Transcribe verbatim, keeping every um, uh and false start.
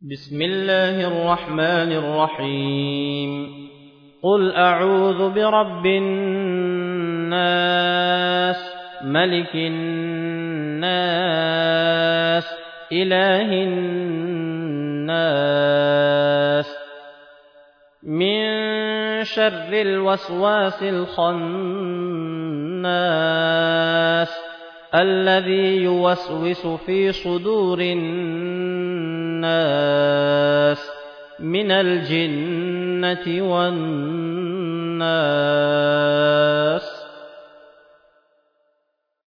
بسم الله الرحمن الرحيم قل أعوذ برب الناس ملك الناس إله الناس من شر الوسواس الخناس الذي يوسوس في صدور الناس من الجنة والناس.